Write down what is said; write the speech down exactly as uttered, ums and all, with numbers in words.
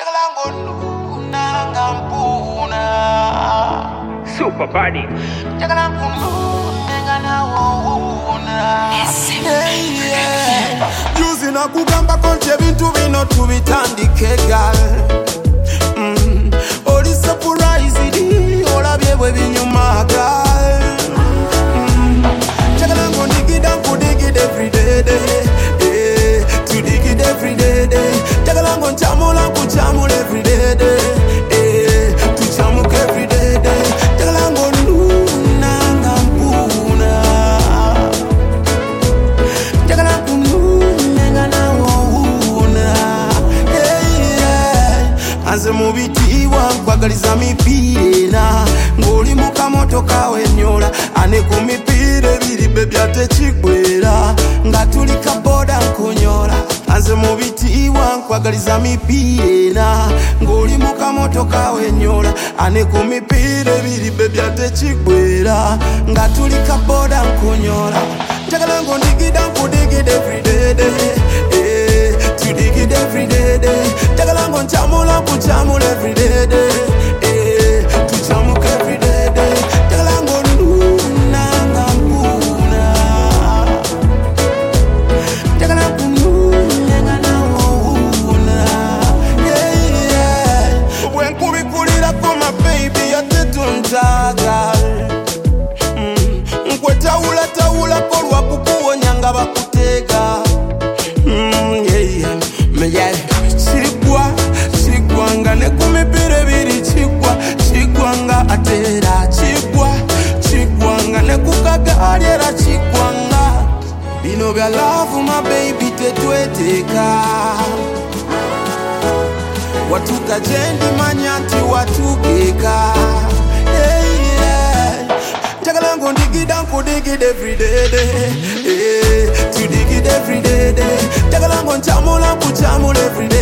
Super body. Using a kugamba konche bintu bino tubitandike gal. Mm. Oli surprise idi olabye bwe binyuma gal. Mm. Chakala ngo dig down for dig it every day day. Eh, to dig it every day day. Chakala ngo chamula ku chamula every day day. Eh, to chamuka every day day. Chakala ngo nuna ngampuna. Chakala Anze mubitiwa kwagaliza mipira ngoli mukamoto kawe nyola ane ku mipira ebiri bebya tekikwera nga tuli kaboda nkunyola. Anze mubitiwa kwagaliza mipira ngoli mukamoto kawe nyola ane ku mipira ebiri bebya tekikwera nga tuli kaboda nkunyola. Njagala ngo ndigida nkudigida every day day. Eh, to dig it every day day. Njagala ngo nchamula kuchamula every day day. Eh, to chamuka every day day. Njagala ngo nuna ngampuna. Njagala kununa ngampuna. Yeah yeah. When kubikulira for my baby yatetuntaga. Nkwe taula taula kolwa kukuwonya nga bakutega. Mm, yeah, yeah. Me yeah. Chigwa, chigwanga ne kumipira biri chigwa, chigwanga atera chigwa, chigwanga ne kukagalera chigwanga. Bino bya love my baby tetweteka. Watuka jendi manyanti watugeka. Njagala ngo ndigida nkudigida every day day. Eh, to dig it every day day. Njagala ngo nchamula kuchamula every day.